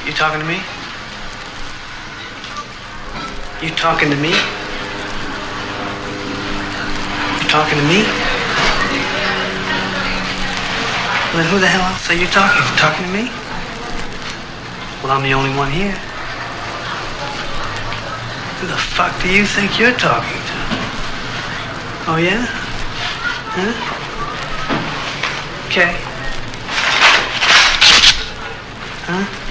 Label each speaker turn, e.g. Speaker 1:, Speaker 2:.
Speaker 1: You talking to me? You talking to me? You talking to me? Well, then who the hell else are you talking to? Talking to me? Well, I'm the only one here. Who the fuck do you think you're talking to? Oh, yeah? Huh? Okay. Huh?